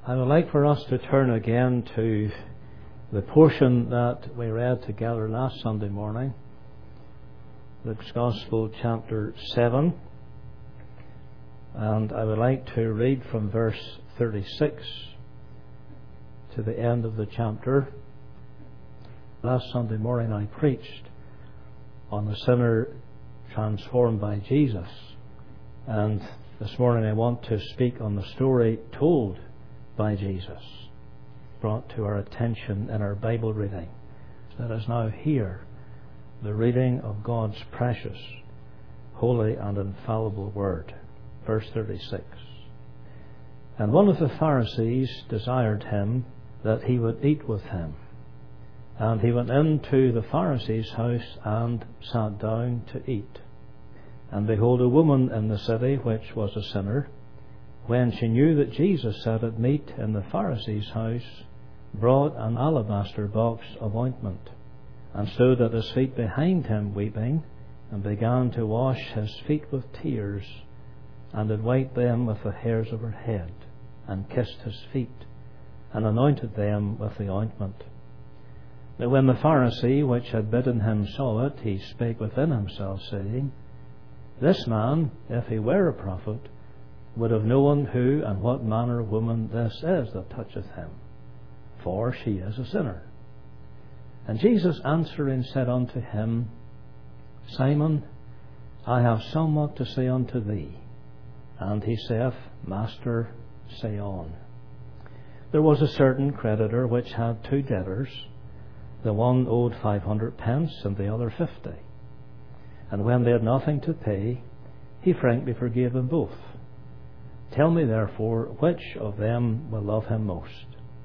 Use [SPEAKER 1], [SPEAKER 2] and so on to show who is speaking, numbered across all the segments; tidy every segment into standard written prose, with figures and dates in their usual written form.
[SPEAKER 1] I would like for us to turn again to the portion that we read together last Sunday morning, Luke's Gospel, chapter 7. And I would like to read from verse 36 to the end of the chapter. Last Sunday morning I preached on the sinner transformed by Jesus. And this morning I want to speak on the story told by Jesus, brought to our attention in our Bible reading. Let us now hear the reading of God's precious, holy and infallible word. Verse 36. And one of the Pharisees desired him that he would eat with him. And he went into the Pharisee's house and sat down to eat. And behold, a woman in the city, which was a sinner, when she knew that Jesus sat at meat in the Pharisee's house, brought an alabaster box of ointment, and stood at his feet behind him weeping, and began to wash his feet with tears, and did wipe them with the hairs of her head, and kissed his feet, and anointed them with the ointment. Now when the Pharisee which had bidden him saw it, he spake within himself, saying, This man, if he were a prophet, would have known who and what manner of woman this is that toucheth him, for she is a sinner. And Jesus answering said unto him, Simon, I have somewhat to say unto thee. And he saith, Master, say on. There was a certain creditor which had two debtors. The one owed 500 pence, and the other 50. And when they had nothing to pay, he frankly forgave them both. Tell me therefore, which of them will love him most?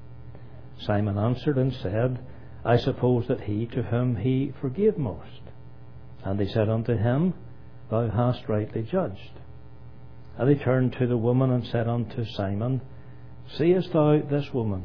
[SPEAKER 1] Simon answered and said, I suppose that he to whom he forgave most. And he said unto him, Thou hast rightly judged. And he turned to the woman and said unto Simon, Seest thou this woman?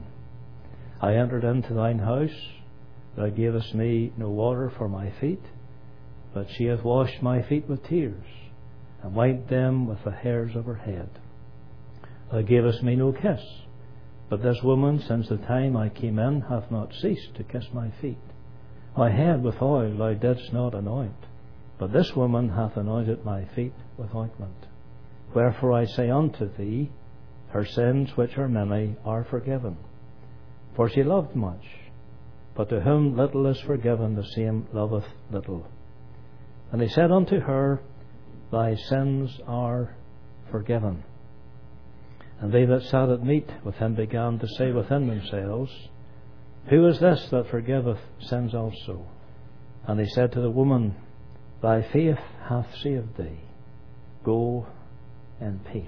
[SPEAKER 1] I entered into thine house, thou gavest me no water for my feet, but she hath washed my feet with tears, and wiped them with the hairs of her head. Thou gavest me no kiss, but this woman, since the time I came in, hath not ceased to kiss my feet. My head with oil thou didst not anoint, but this woman hath anointed my feet with ointment. Wherefore I say unto thee, her sins, which are many, are forgiven. For she loved much, but to whom little is forgiven, the same loveth little. And he said unto her, Thy sins are forgiven. And they that sat at meat with him began to say within themselves, Who is this that forgiveth sins also? And he said to the woman, Thy faith hath saved thee. Go in peace.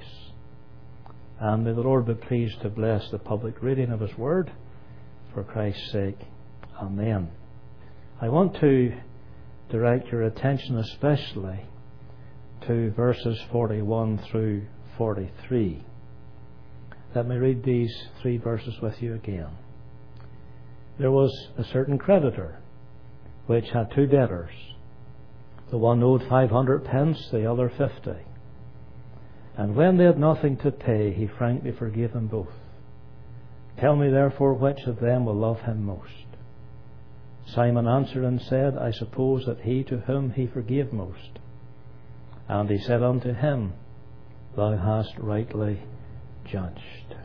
[SPEAKER 1] And may the Lord be pleased to bless the public reading of his word, for Christ's sake. Amen. I want to direct your attention especially to verses 41 through 43. Let me read these three verses with you again. There was a certain creditor which had two debtors. The one owed 500 pence, the other 50. And when they had nothing to pay, he frankly forgave them both. Tell me therefore, which of them will love him most? Simon answered and said, I suppose that he to whom he forgave most. And he said unto him, Thou hast rightly judged.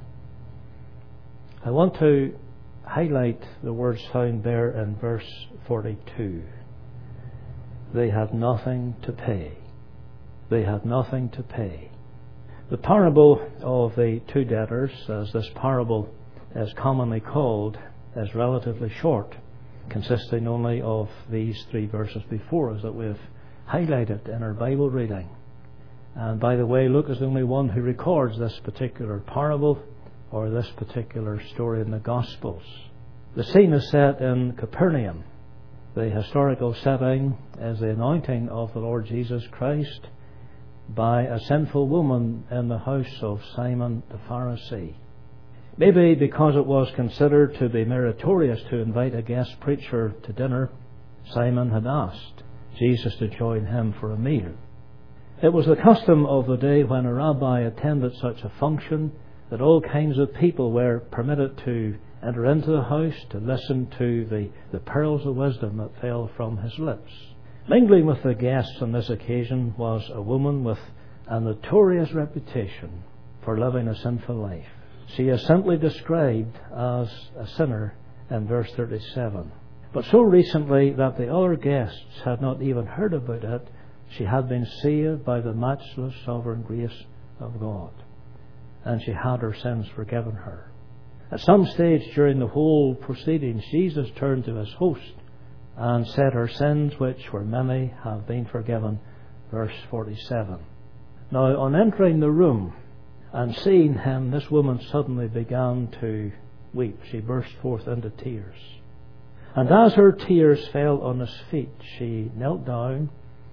[SPEAKER 1] I want to highlight the words found there in verse 42. They had nothing to pay. They had nothing to pay. The parable of the two debtors, as this parable is commonly called, is relatively short, consisting only of these three verses before us that we've highlighted in our Bible reading. And by the way, Luke is the only one who records this particular parable or this particular story in the Gospels. The scene is set in Capernaum. The historical setting is the anointing of the Lord Jesus Christ by a sinful woman in the house of Simon the Pharisee. Maybe because it was considered to be meritorious to invite a guest preacher to dinner, Simon had asked Jesus to join him for a meal. It was the custom of the day when a rabbi attended such a function that all kinds of people were permitted to enter into the house to listen to the pearls of wisdom that fell from his lips. Mingling with the guests on this occasion was a woman with a notorious reputation for living a sinful life. She is simply described as a sinner in verse 37. But so recently that the other guests had not even heard about it, she had been saved by the matchless sovereign grace of God, and she had her sins forgiven her. At some stage during the whole proceedings, Jesus turned to his host and said, "Her sins, which were many, have been forgiven." Verse 47. Now, on entering the room and seeing him, this woman suddenly began to weep. She burst forth into tears. And as her tears fell on his feet, she knelt down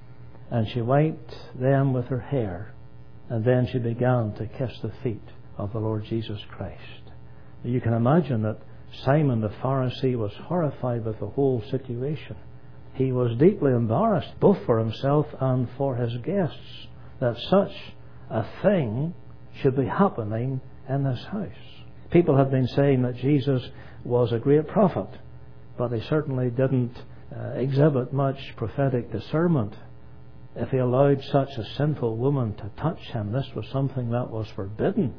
[SPEAKER 1] and she wiped them with her hair. And then she began to kiss the feet of the Lord Jesus Christ. You can imagine that Simon the Pharisee was horrified with the whole situation. He was deeply embarrassed, both for himself and for his guests, that such a thing should be happening in this house. People have been saying that Jesus was a great prophet, but he certainly didn't exhibit much prophetic discernment. If he allowed such a sinful woman to touch him, this was something that was forbidden.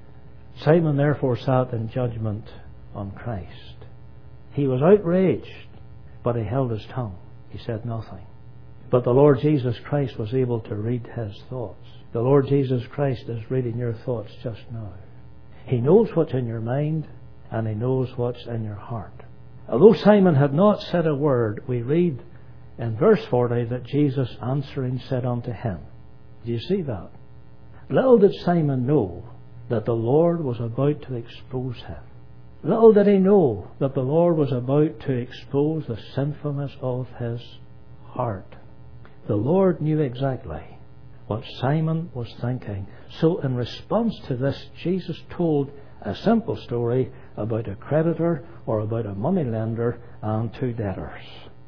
[SPEAKER 1] Simon therefore sat in judgment on Christ. He was outraged, but he held his tongue. He said nothing. But the Lord Jesus Christ was able to read his thoughts. The Lord Jesus Christ is reading your thoughts just now. He knows what's in your mind, and he knows what's in your heart. Although Simon had not said a word, we read in verse 40 that Jesus answering said unto him. Do you see that? Little did Simon know that the Lord was about to expose him. Little did he know that the Lord was about to expose the sinfulness of his heart. The Lord knew exactly what Simon was thinking. So in response to this, Jesus told a simple story about a creditor or about a moneylender and two debtors.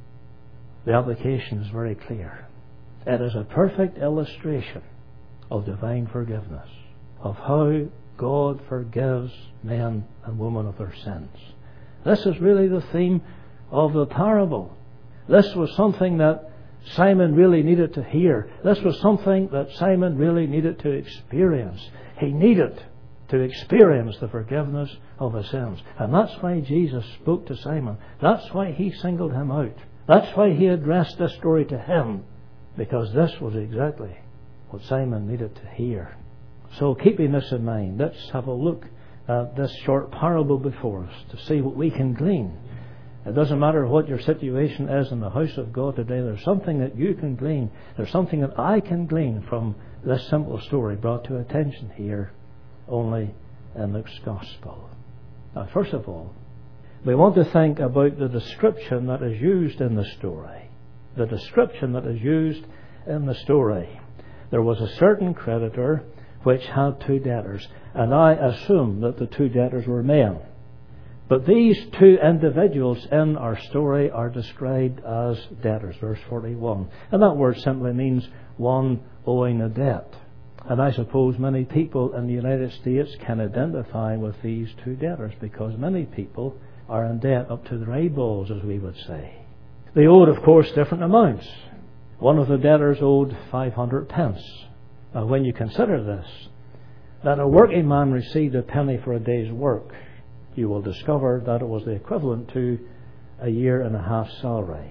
[SPEAKER 1] The application is very clear. It is a perfect illustration of divine forgiveness, of how God forgives men and women of their sins. This is really the theme of the parable. This was something that Simon really needed to hear. This was something that Simon really needed to experience. He needed to experience the forgiveness of his sins. And that's why Jesus spoke to Simon. That's why he singled him out. That's why he addressed this story to him. Because this was exactly what Simon needed to hear. So keeping this in mind, let's have a look at this short parable before us to see what we can glean. It doesn't matter what your situation is in the house of God today, there's something that you can glean. There's something that I can glean from this simple story brought to attention here only in Luke's Gospel. Now, first of all, we want to think about the description that is used in the story. The description that is used in the story. There was a certain creditor which had two debtors, and I assume that the two debtors were men. But these two individuals in our story are described as debtors, verse 41. And that word simply means one owing a debt. And I suppose many people in the United States can identify with these two debtors, because many people are in debt up to their eyeballs, as we would say. They owed, of course, different amounts. One of the debtors owed 500 pence. Now, when you consider this, that a working man received a penny for a day's work, you will discover that it was the equivalent to a year and a half salary.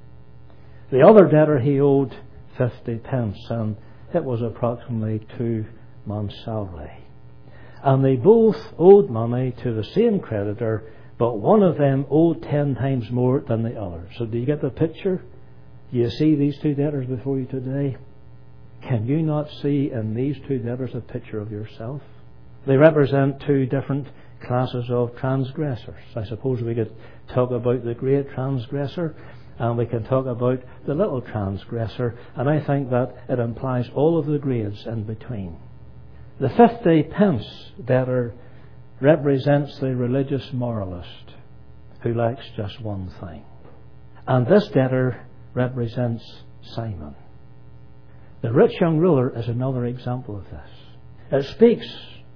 [SPEAKER 1] The other debtor, he owed 50 pence, and it was approximately 2 months' salary. And they both owed money to the same creditor, but one of them owed 10 times more than the other. So do you get the picture? Do you see these two debtors before you today? Can you not see in these two debtors a picture of yourself? They represent two different classes of transgressors. I suppose we could talk about the great transgressor, and we can talk about the little transgressor, and I think that it implies all of the grades in between. The 50 pence debtor represents the religious moralist who lacks just one thing. And this debtor represents Simon. The rich young ruler is another example of this. It speaks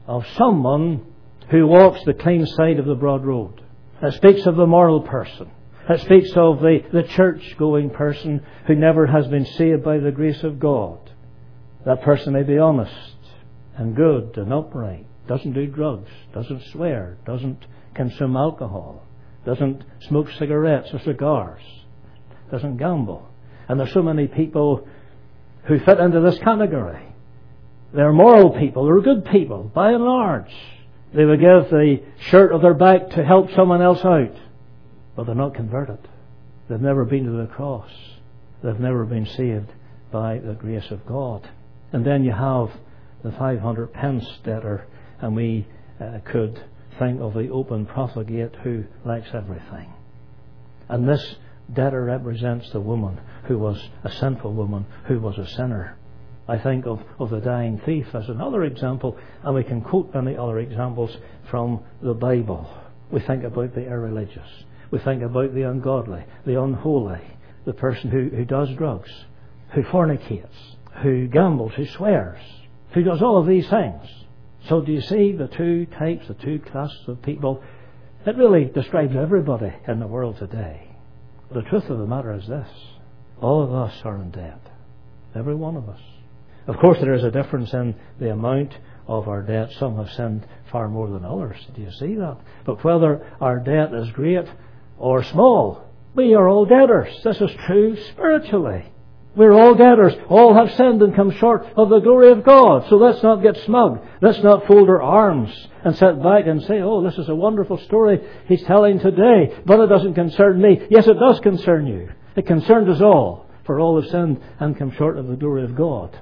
[SPEAKER 1] of someone who walks the clean side of the broad road. It speaks of the moral person. It speaks of the church-going person who never has been saved by the grace of God. That person may be honest and good and upright, doesn't do drugs, doesn't swear, doesn't consume alcohol, doesn't smoke cigarettes or cigars, doesn't gamble. And there's so many people who fit into this category. They're moral people, they're good people, by and large. They would give the shirt of their back to help someone else out. But they're not converted. They've never been to the cross. They've never been saved by the grace of God. And then you have the 500 pence debtor, and we could think of the open profligate who lacks everything. And this debtor represents the woman who was a sinful woman, who was a sinner. I think of the dying thief as another example, and we can quote many other examples from the Bible. We think about the irreligious. We think about the ungodly, the unholy, the person who does drugs, who fornicates, who gambles, who swears, who does all of these things. So do you see the two types, the two classes of people? It really describes everybody in the world today. The truth of the matter is this: all of us are in debt. Every one of us. Of course, there is a difference in the amount of our debt. Some have sinned far more than others. Do you see that? But whether our debt is great or small, we are all debtors. This is true spiritually. We're all debtors. All have sinned and come short of the glory of God. So let's not get smug. Let's not fold our arms and sit back and say, oh, this is a wonderful story he's telling today, but it doesn't concern me. Yes, it does concern you. It concerns us all, for all have sinned and come short of the glory of God.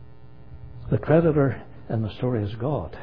[SPEAKER 1] The creditor in the story is God.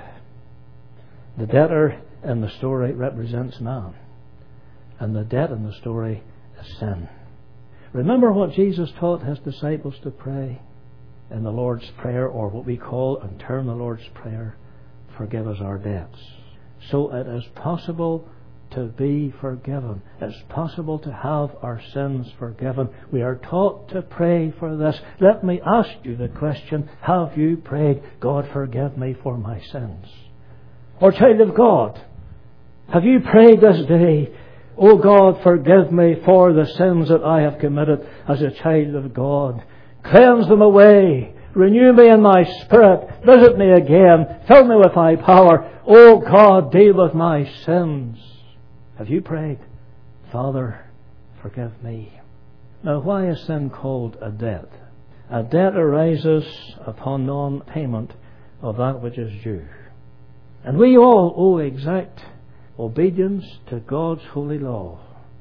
[SPEAKER 1] The debtor in the story represents man. And the debt in the story is sin. Remember what Jesus taught his disciples to pray in the Lord's Prayer, or what we call and term the Lord's Prayer: forgive us our debts. So it is possible to be forgiven. It's possible to have our sins forgiven. We are taught to pray for this. Let me ask you the question: have you prayed, God, forgive me for my sins? Or, child of God, have you prayed this day, oh God, forgive me for the sins that I have committed as a child of God. Cleanse them away. Renew me in my spirit. Visit me again. Fill me with thy power. Oh God, deal with my sins. Have you prayed, Father, forgive me? Now, why is sin called a debt? A debt arises upon non-payment of that which is due. And we all owe exact obedience to God's holy law.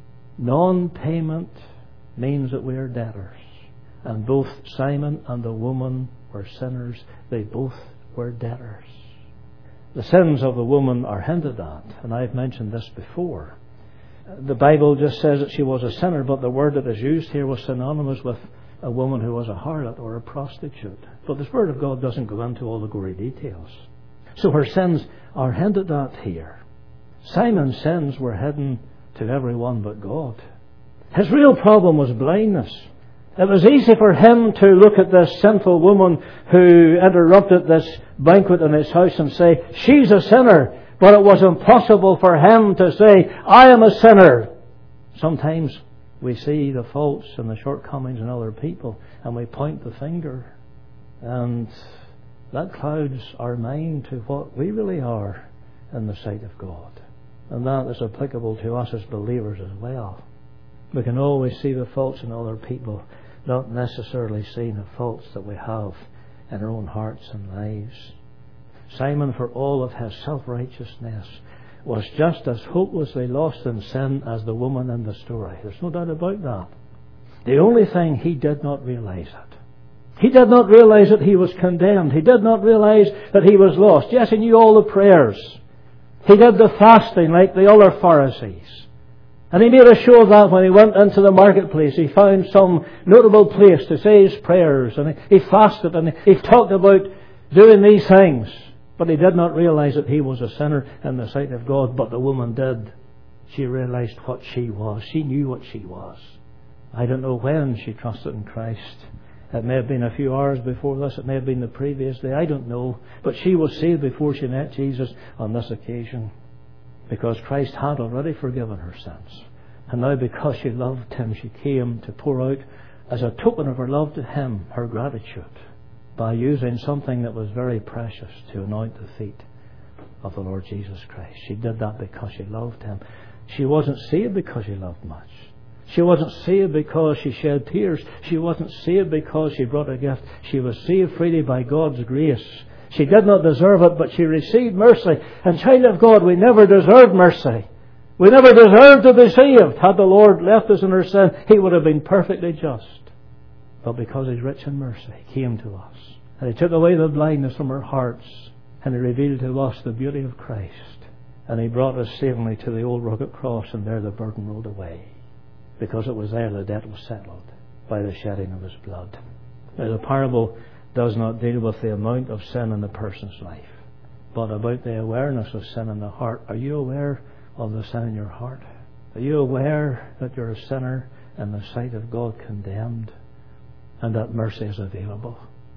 [SPEAKER 1] Non-payment means that we are debtors. And both Simon and the woman were sinners. They both were debtors. The sins of the woman are hinted at, and I've mentioned this before. The Bible just says that she was a sinner, but the word that is used here was synonymous with a woman who was a harlot or a prostitute. But the Word of God doesn't go into all the gory details. So her sins are hinted at here. Simon's sins were hidden to everyone but God. His real problem was blindness. It was easy for him to look at this sinful woman who interrupted this banquet in his house and say, she's a sinner. But it was impossible for him to say, I am a sinner. Sometimes we see the faults and the shortcomings in other people and we point the finger. And that clouds our mind to what we really are in the sight of God. And that is applicable to us as believers as well. We can always see the faults in other people, not necessarily seeing the faults that we have in our own hearts and lives. Simon, for all of his self-righteousness, was just as hopelessly lost in sin as the woman in the story. There's no doubt about that. The only thing, he did not realize it. He did not realize that he was condemned. He did not realize that he was lost. Yes, he knew all the prayers. He did the fasting like the other Pharisees. And he made a show of that when he went into the marketplace. He found some notable place to say his prayers. And he fasted and he talked about doing these things. But he did not realize that he was a sinner in the sight of God. But the woman did. She realized what she was. She knew what she was. I don't know when she trusted in Christ. It may have been a few hours before this. It may have been the previous day. I don't know. But she was saved before she met Jesus on this occasion, because Christ had already forgiven her sins. And now, because she loved Him, she came to pour out, as a token of her love to Him, her gratitude, by using something that was very precious to anoint the feet of the Lord Jesus Christ. She did that because she loved Him. She wasn't saved because she loved much. She wasn't saved because she shed tears. She wasn't saved because she brought a gift. She was saved freely by God's grace. She did not deserve it, but she received mercy. And child of God, we never deserved mercy. We never deserved to be saved. Had the Lord left us in our sin, He would have been perfectly just. But because He's rich in mercy, He came to us. And He took away the blindness from our hearts. And He revealed to us the beauty of Christ. And He brought us savingly to the old rugged cross, and there the burden rolled away. Because it was there the debt was settled by the shedding of His blood. Now, the parable does not deal with the amount of sin in the person's life, but about the awareness of sin in the heart. Are you aware of the sin in your heart? Are you aware that you're a sinner in the sight of God, condemned, and that mercy is available?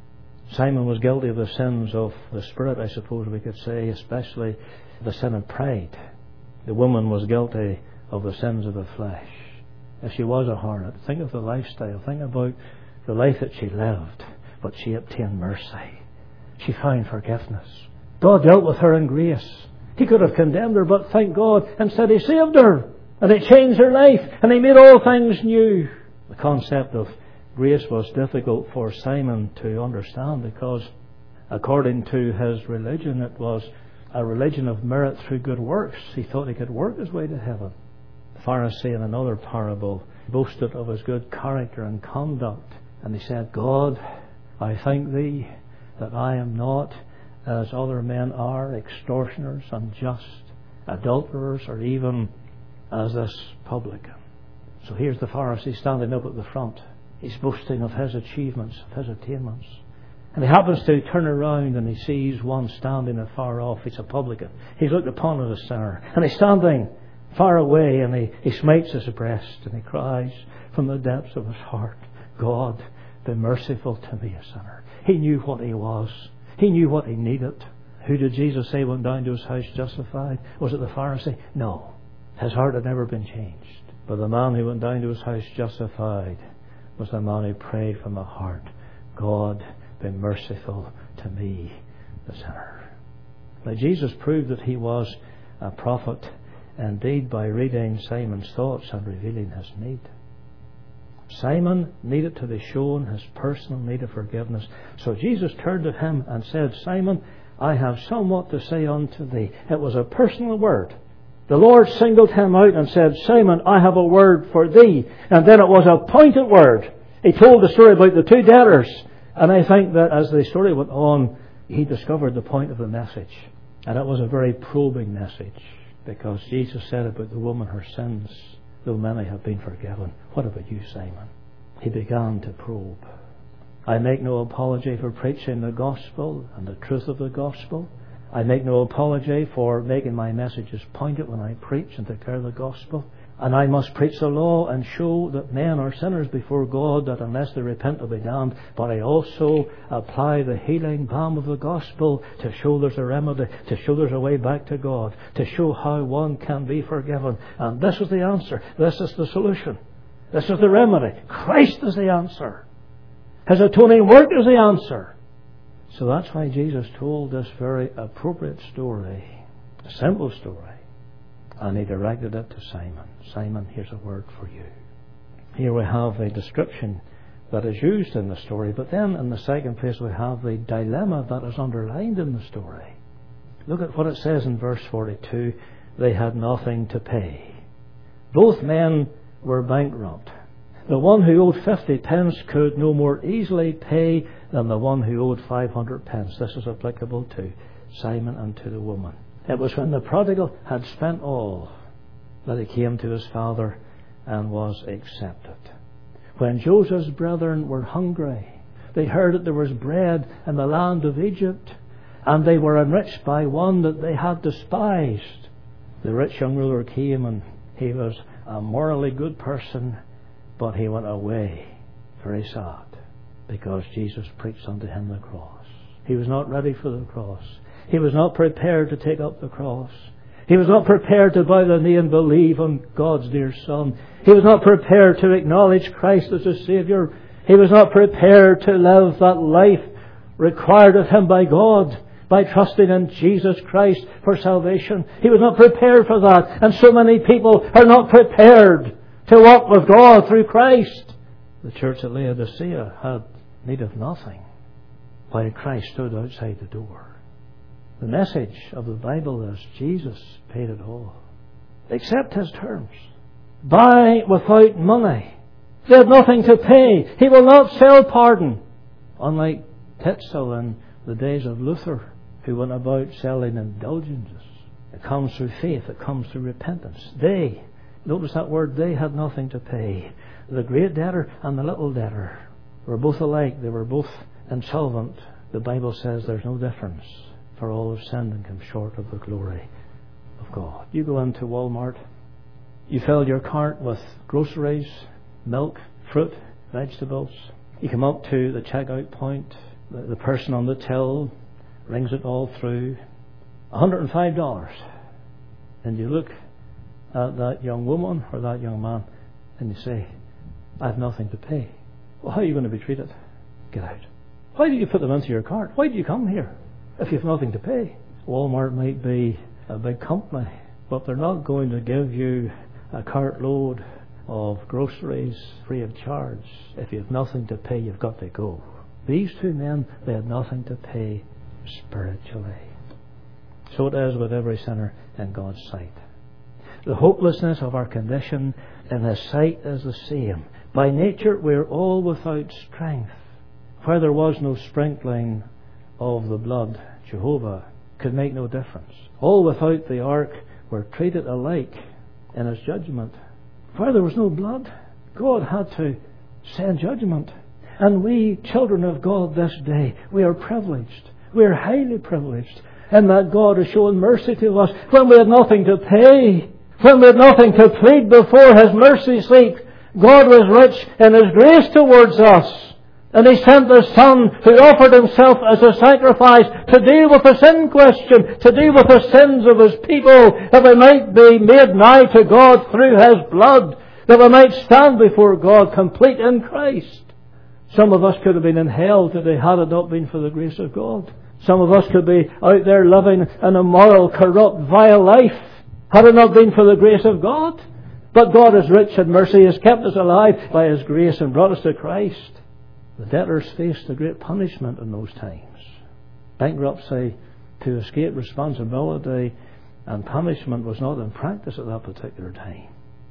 [SPEAKER 1] Simon was guilty of the sins of the spirit, I suppose we could say, especially the sin of pride. The woman was guilty of the sins of the flesh. If she was a harlot, think of the lifestyle. Think about the life that she lived. But she obtained mercy. She found forgiveness. God dealt with her in grace. He could have condemned her, but thank God, instead He saved her. And He changed her life. And He made all things new. The concept of grace was difficult for Simon to understand, because according to his religion, it was a religion of merit through good works. He thought he could work his way to heaven. The Pharisee, in another parable, boasted of his good character and conduct, and he said, God, I thank Thee that I am not as other men are, extortioners, unjust, adulterers, or even as this publican. So here's the Pharisee standing up at the front. He's boasting of his achievements, of his attainments. And he happens to turn around and he sees one standing afar off. He's a publican. He's looked upon as a sinner. And he's standing far away, and he smites his breast and he cries from the depths of his heart, God, be merciful to me, a sinner. He knew what he was. He knew what he needed. Who did Jesus say went down to his house justified? Was it the Pharisee? No. His heart had never been changed. But the man who went down to his house justified was the man who prayed from the heart, God, be merciful to me, the sinner. Now, Jesus proved that He was a prophet indeed by reading Simon's thoughts and revealing his need. Simon needed to be shown his personal need of forgiveness. So Jesus turned to him and said, Simon, I have somewhat to say unto thee. It was a personal word. The Lord singled him out and said, Simon, I have a word for thee. And then it was a pointed word. He told the story about the two debtors. And I think that as the story went on, he discovered the point of the message. And it was a very probing message. Because Jesus said about the woman, her sins, though many have been forgiven. What about you, Simon? He began to probe. I make no apology for preaching the gospel and the truth of the gospel. I make no apology for making my messages pointed when I preach and declare the gospel. And I must preach the law and show that men are sinners before God, that unless they repent they'll be damned. But I also apply the healing balm of the gospel to show there's a remedy, to show there's a way back to God, to show how one can be forgiven. And this is the answer. This is the solution. This is the remedy. Christ is the answer. His atoning work is the answer. So that's why Jesus told this very appropriate story, a simple story. And He directed it to Simon. Simon, here's a word for you. Here we have a description that is used in the story. But then in the second place we have the dilemma that is underlined in the story. Look at what it says in verse 42. They had nothing to pay. Both men were bankrupt. The one who owed 50 pence could no more easily pay than the one who owed 500 pence. This is applicable to Simon and to the woman. It was when the prodigal had spent all that he came to his father and was accepted. When Joseph's brethren were hungry, they heard that there was bread in the land of Egypt, and they were enriched by one that they had despised. The rich young ruler came, and he was a morally good person, but he went away very sad. because Jesus preached unto him the cross. He was not ready for the cross. He was not prepared to take up the cross. He was not prepared to bow the knee and believe on God's dear Son. He was not prepared to acknowledge Christ as a Saviour. He was not prepared to live that life required of him by God, by trusting in Jesus Christ for salvation. He was not prepared for that. And so many people are not prepared to walk with God through Christ. The church at Laodicea had need of nothing while Christ stood outside the door. The message of the Bible is Jesus paid it all. Accept his terms. Buy without money. They had nothing to pay. He will not sell pardon. Unlike Tetzel in the days of Luther, who went about selling indulgences. It comes through faith. It comes through repentance. They, notice that word, they had nothing to pay. The great debtor and the little debtor were both alike. They were both insolvent. The Bible says there's no difference, for all have sinned and come short of the glory of God. You go into Walmart, you fill your cart with groceries, milk, fruit, vegetables. You come up to the checkout point, the person on the till rings it all through, $105. And you look at that young woman or that young man and you say, I have nothing to pay. Well, how are you going to be treated? Get out. Why do you put them into your cart? Why do you come here if you have nothing to pay? Walmart might be a big company, but they're not going to give you a cartload of groceries free of charge. If you have nothing to pay, you've got to go. These two men, they had nothing to pay spiritually. So it is with every sinner in God's sight. The hopelessness of our condition in His sight is the same. By nature, we're all without strength. Where there was no sprinkling of the blood, Jehovah could make no difference. All without the ark were treated alike in His judgment. Where there was no blood, God had to send judgment. And we, children of God this day, we are privileged. We are highly privileged in that God has shown mercy to us when we had nothing to pay, when we had nothing to plead before His mercy seat. God was rich in His grace towards us. And He sent the Son who offered Himself as a sacrifice to deal with the sin question, to deal with the sins of His people, that we might be made nigh to God through His blood, that we might stand before God complete in Christ. Some of us could have been in hell today had it not been for the grace of God. Some of us could be out there living an immoral, corrupt, vile life had it not been for the grace of God. But God is rich in mercy. He has kept us alive by His grace and brought us to Christ. The debtors faced a great punishment in those times. Bankruptcy to escape responsibility and punishment was not in practice at that particular time.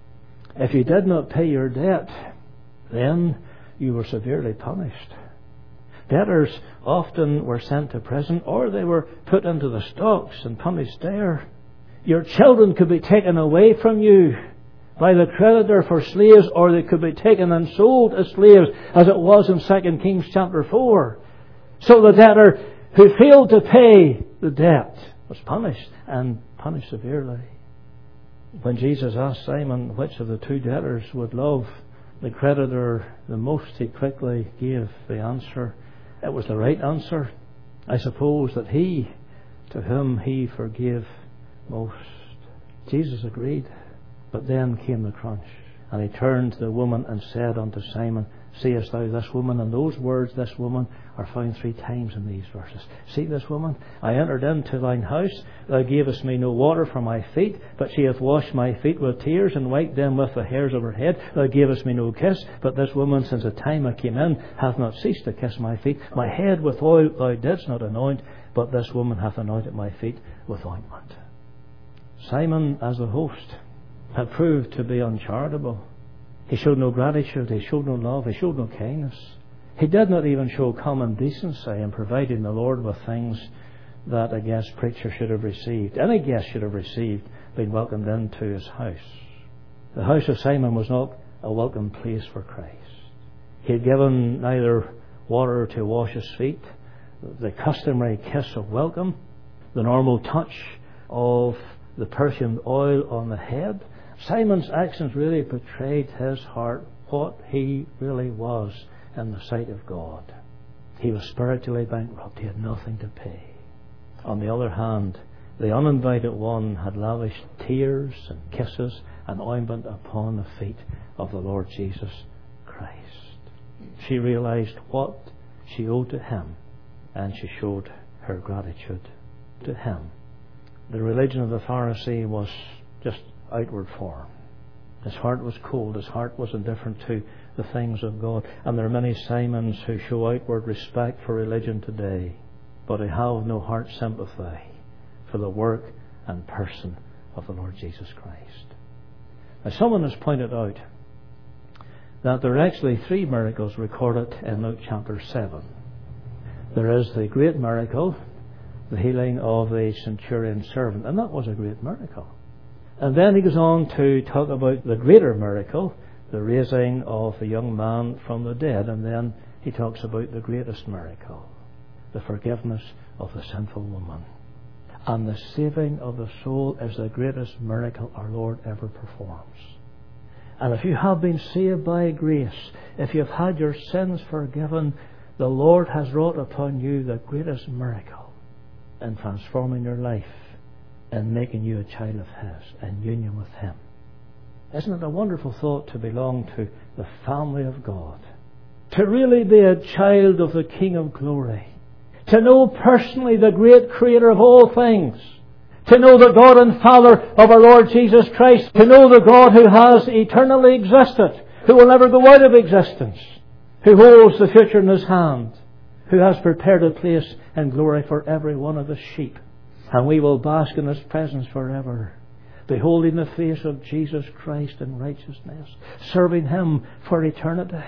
[SPEAKER 1] If you did not pay your debt, then you were severely punished. Debtors often were sent to prison, or they were put into the stocks and punished there. Your children could be taken away from you by the creditor for slaves, or they could be taken and sold as slaves, as it was in 2 Kings chapter 4. So the debtor who failed to pay the debt was punished, and punished severely. When Jesus asked Simon which of the two debtors would love the creditor the most, he quickly gave the answer. It was the right answer. I suppose that he to whom he forgave most. Jesus agreed. But then came the crunch. And He turned to the woman and said unto Simon, Seest thou this woman? And those words, this woman, are found 3 times in these verses. See this woman? I entered into thine house. Thou gavest me no water for my feet, but she hath washed my feet with tears and wiped them with the hairs of her head. Thou gavest me no kiss, but this woman, since the time I came in, hath not ceased to kiss my feet. My head with oil thou didst not anoint, but this woman hath anointed my feet with ointment. Simon, as the host, had proved to be uncharitable. He showed no gratitude, he showed no love, he showed no kindness. He did not even show common decency in providing the Lord with things that a guest preacher should have received. Any guest should have received, being welcomed into his house. The house of Simon was not a welcome place for Christ. He had given neither water to wash his feet, the customary kiss of welcome, the normal touch of the perfumed oil on the head. Simon's actions really portrayed his heart, what he really was in the sight of God. He was spiritually bankrupt. He had nothing to pay. On the other hand, the uninvited one had lavished tears and kisses and ointment upon the feet of the Lord Jesus Christ. She realized what she owed to him, and she showed her gratitude to him. The religion of the Pharisee was just outward form. His heart was cold. His heart was indifferent to the things of God. And there are many Simons who show outward respect for religion today, but they have no heart sympathy for the work and person of the Lord Jesus Christ. Now, someone has pointed out that there are actually 3 miracles recorded in Luke chapter 7. There is the great miracle, the healing of the centurion's servant, and that was a great miracle. And then he goes on to talk about the greater miracle, the raising of the young man from the dead, and then he talks about the greatest miracle, the forgiveness of the sinful woman. And the saving of the soul is the greatest miracle our Lord ever performs. And if you have been saved by grace, if you have had your sins forgiven, the Lord has wrought upon you the greatest miracle in transforming your life and making you a child of His in union with Him. Isn't it a wonderful thought to belong to the family of God? To really be a child of the King of Glory. To know personally the great Creator of all things. To know the God and Father of our Lord Jesus Christ. To know the God who has eternally existed, who will never go out of existence, who holds the future in His hand, who has prepared a place in glory for every one of the sheep. And we will bask in His presence forever, beholding the face of Jesus Christ in righteousness, serving Him for eternity,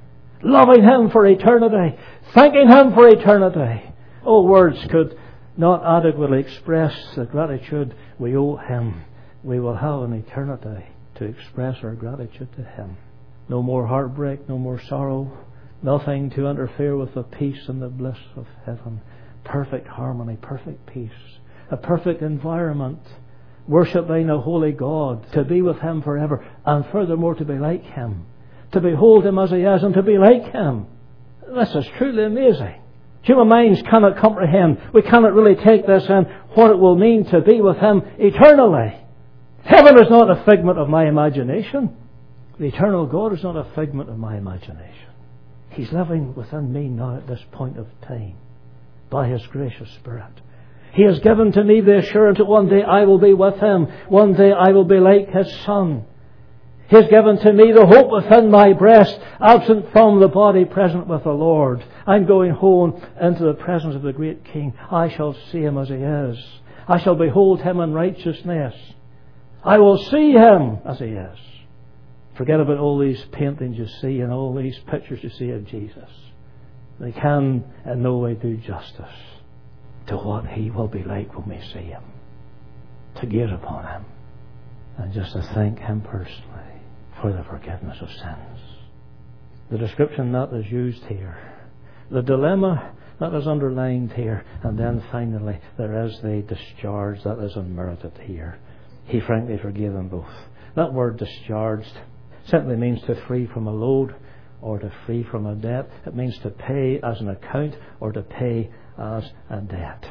[SPEAKER 1] loving Him for eternity, thanking Him for eternity. Oh, words could not adequately express the gratitude we owe Him. We will have an eternity to express our gratitude to Him. No more heartbreak, no more sorrow, nothing to interfere with the peace and the bliss of heaven. Perfect harmony, perfect peace, a perfect environment, worshipping a holy God, to be with Him forever, and furthermore to be like Him, to behold Him as He is and to be like Him. This is truly amazing. Human minds cannot comprehend. We cannot really take this in, what it will mean to be with Him eternally. Heaven is not a figment of my imagination. The eternal God is not a figment of my imagination. He's living within me now at this point of time by His gracious Spirit. He has given to me the assurance that one day I will be with Him. One day I will be like His Son. He has given to me the hope within my breast, absent from the body, present with the Lord. I'm going home into the presence of the great King. I shall see Him as He is. I shall behold Him in righteousness. I will see Him as He is. Forget about all these paintings you see and all these pictures you see of Jesus. They can in no way do justice to what He will be like when we see Him. To gaze upon Him and just to thank Him personally for the forgiveness of sins. The description that is used here, the dilemma that is underlined here, and then finally there is the discharge that is unmerited here. He frankly forgave them both. That word discharged simply means to free from a load or to free from a debt. It means to pay as an account or to pay as a debt.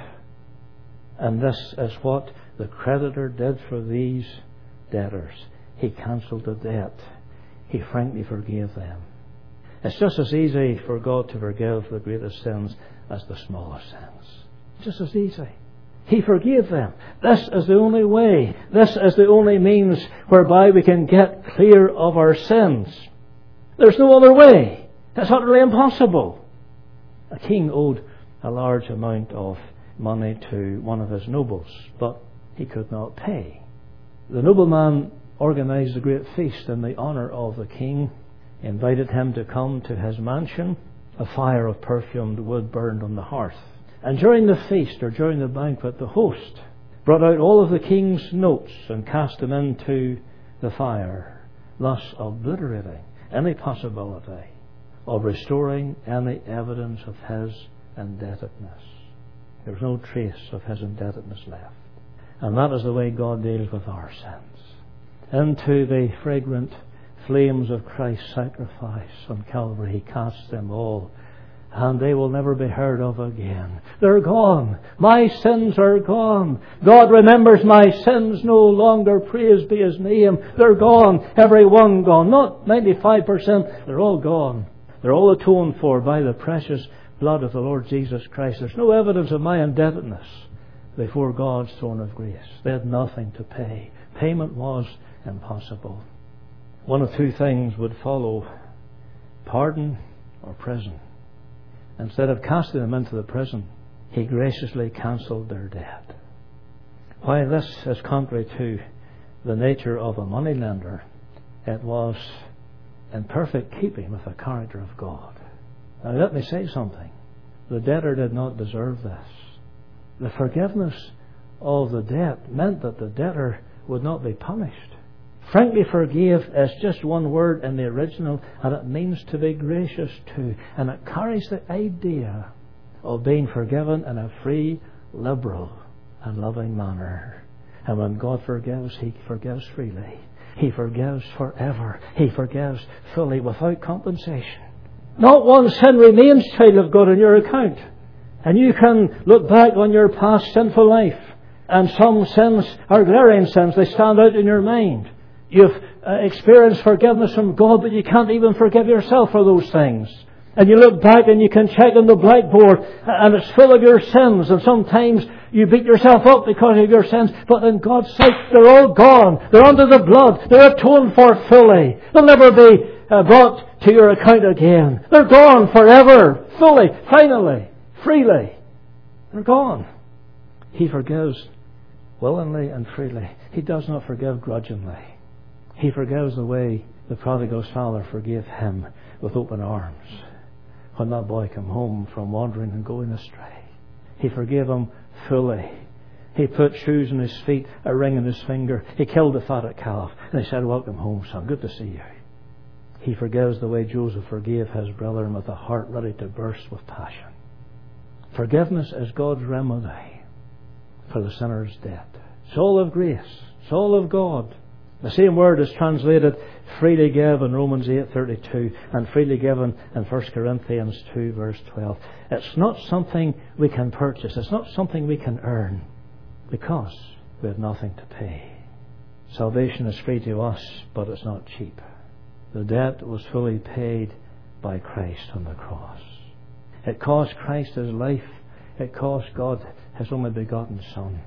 [SPEAKER 1] And this is what the creditor did for these debtors. He cancelled the debt. He frankly forgave them. It's just as easy for God to forgive the greatest sins as the smallest sins. Just as easy. He forgave them. This is the only way. This is the only means whereby we can get clear of our sins. There's no other way. It's utterly impossible. A king owed a large amount of money to one of his nobles, but he could not pay. The nobleman organised a great feast in the honour of the king. He invited him to come to his mansion. A fire of perfumed wood burned on the hearth. And during the feast, or during the banquet, the host brought out all of the king's notes and cast them into the fire, thus obliterating any possibility of restoring any evidence of his indebtedness. There was no trace of his indebtedness left. And that is the way God deals with our sins. Into the fragrant flames of Christ's sacrifice on Calvary. He cast them all, and they will never be heard of again. They're gone. My sins are gone. God remembers my sins no longer. Praise be His name. They're gone. Every one gone. Not 95%. They're all gone. They're all atoned for by the precious blood of the Lord Jesus Christ. There's no evidence of my indebtedness before God's throne of grace. They had nothing to pay. Payment was impossible. One of two things would follow: pardon or prison. Instead of casting them into the prison, He graciously cancelled their debt. While this is contrary to the nature of a moneylender, it was in perfect keeping with the character of God. Now let me say something. The debtor did not deserve this. The forgiveness of the debt meant that the debtor would not be punished. Frankly forgive is just one word in the original, and it means to be gracious to. And it carries the idea of being forgiven in a free, liberal and loving manner. And when God forgives, He forgives freely. He forgives forever. He forgives fully without compensation. Not one sin remains, child of God, in your account. And you can look back on your past sinful life, and some sins are glaring sins. They stand out in your mind. You've experienced forgiveness from God, but you can't even forgive yourself for those things. And you look back and you can check on the blackboard, and it's full of your sins. And sometimes you beat yourself up because of your sins. But in God's sight, they're all gone. They're under the blood. They're atoned for fully. They'll never be brought to your account again. They're gone forever, fully, finally, freely. They're gone. He forgives willingly and freely. He does not forgive grudgingly. He forgives the way the prodigal's father forgave him, with open arms, when that boy came home from wandering and going astray. He forgave him fully. He put shoes in his feet, a ring in his finger. He killed the fatted calf, and he said, "Welcome home, son. Good to see you." He forgives the way Joseph forgave his brother, with a heart ready to burst with passion. Forgiveness is God's remedy for the sinner's debt. It's all of grace. It's all of God. The same word is translated freely give in Romans 8:32 and freely given in 1 Corinthians 2 verse 12. It's not something we can purchase. It's not something we can earn, because we have nothing to pay. Salvation is free to us, but it's not cheap. The debt was fully paid by Christ on the cross. It cost Christ His life. It cost God His only begotten Son.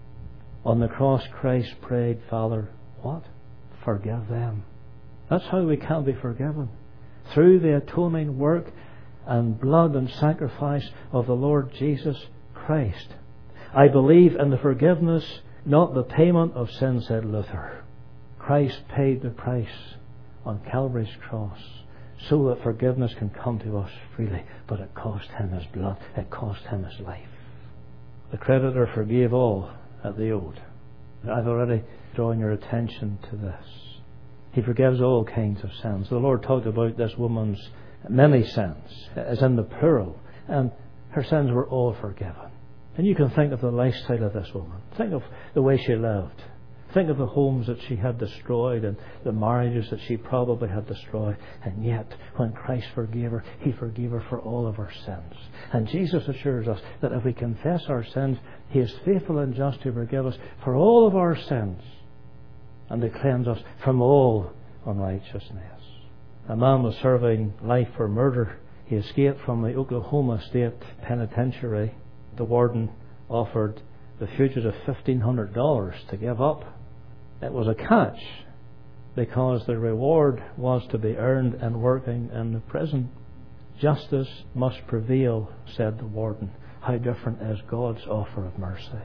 [SPEAKER 1] On the cross, Christ prayed, "Father, what? Forgive them." That's how we can be forgiven. Through the atoning work and blood and sacrifice of the Lord Jesus Christ. I believe in the forgiveness, not the payment of sin, said Luther. Christ paid the price on Calvary's cross so that forgiveness can come to us freely. But it cost Him His blood. It cost Him His life. The creditor forgave all that they owed. I've already drawn your attention to this. He forgives all kinds of sins. The Lord talked about this woman's many sins, as in the plural, and her sins were all forgiven. And you can think of the lifestyle of this woman. Think of the way she lived. Think of the homes that she had destroyed and the marriages that she probably had destroyed. And yet, when Christ forgave her, He forgave her for all of her sins. And Jesus assures us that if we confess our sins, He is faithful and just to forgive us for all of our sins and to cleanse us from all unrighteousness. A man was serving life for murder. He escaped from the Oklahoma State Penitentiary. The warden offered the fugitive $1,500 to give up. It was a catch, because the reward was to be earned in working in the prison. Justice must prevail, said the warden. How different is God's offer of mercy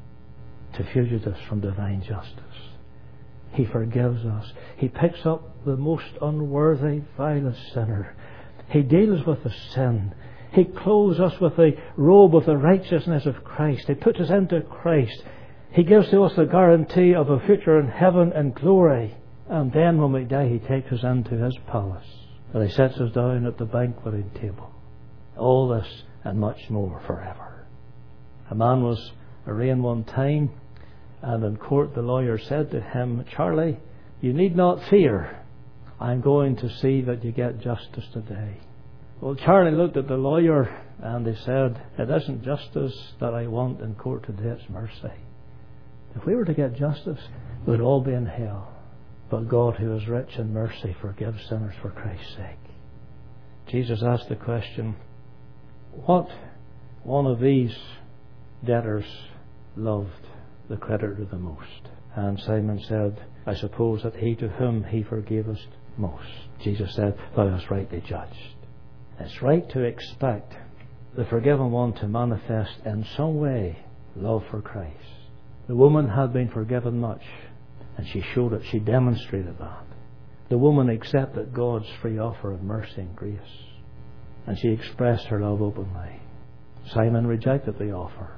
[SPEAKER 1] to fugitives from divine justice. He forgives us. He picks up the most unworthy, vilest sinner. He deals with the sin. He clothes us with the robe of the righteousness of Christ. He puts us into Christ. He gives to us the guarantee of a future in heaven and glory. And then when we die, He takes us into His palace, and He sets us down at the banqueting table. All this and much more forever. A man was arraigned one time, and in court the lawyer said to him, "Charlie, you need not fear. I'm going to see that you get justice today. Well, Charlie looked at the lawyer and he said, it isn't justice that I want in court today, it's mercy. If we were to get justice, we'd all be in hell. But God, who is rich in mercy, forgives sinners for Christ's sake. Jesus asked the question, what one of these debtors loved the creditor the most? And Simon said, I suppose that he to whom he forgavest most. Jesus said, thou hast rightly judged. It's right to expect the forgiven one to manifest in some way love for Christ. The woman had been forgiven much, and she showed it, she demonstrated that. The woman accepted God's free offer of mercy and grace, and she expressed her love openly. Simon rejected the offer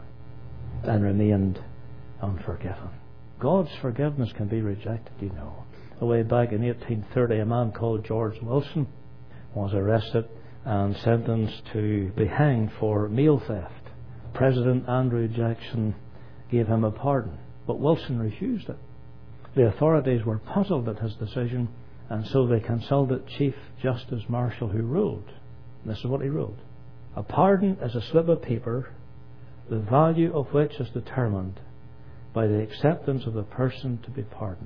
[SPEAKER 1] and remained unforgiven. God's forgiveness can be rejected, you know. Way back in 1830, a man called George Wilson was arrested and sentenced to be hanged for mail theft. President Andrew Jackson gave him a pardon, but Wilson refused it. The authorities were puzzled at his decision, and so they consulted Chief Justice Marshall, who ruled. This is what he ruled. A pardon is a slip of paper, the value of which is determined by the acceptance of the person to be pardoned.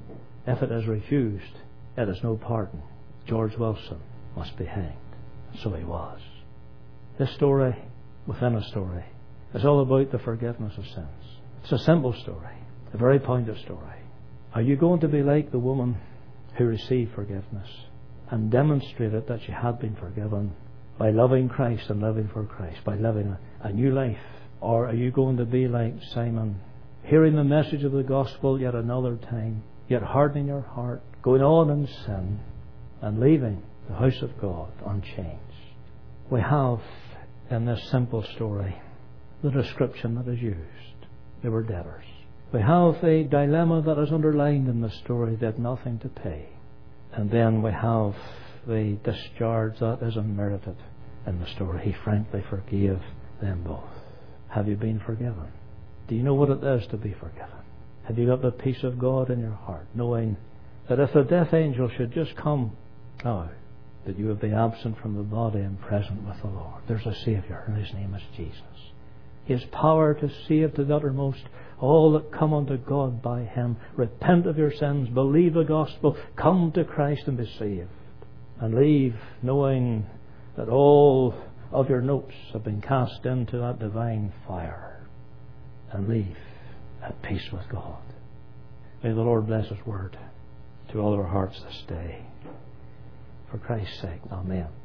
[SPEAKER 1] If it is refused, it is no pardon. George Wilson must be hanged. So he was. This story, within a story, is all about the forgiveness of sins. It's a simple story, a very pointed story. Are you going to be like the woman who received forgiveness and demonstrated that she had been forgiven by loving Christ and living for Christ, by living a new life? Or are you going to be like Simon, hearing the message of the gospel yet another time, yet hardening your heart, going on in sin, and leaving the house of God unchanged? We have in this simple story the description that is used. They were debtors. We have the dilemma that is underlined in the story. They had nothing to pay. And then we have the discharge that is unmerited in the story. He frankly forgave them both. Have you been forgiven? Do you know what it is to be forgiven? Have you got the peace of God in your heart, knowing that if the death angel should just come now, that you would be absent from the body and present with the Lord? There's a Saviour, and His name is Jesus. His power to save to the uttermost all that come unto God by Him. Repent of your sins, believe the gospel, come to Christ and be saved. And leave knowing that all of your notes have been cast into that divine fire. And leave at peace with God. May the Lord bless His word to all our hearts this day. For Christ's sake, amen.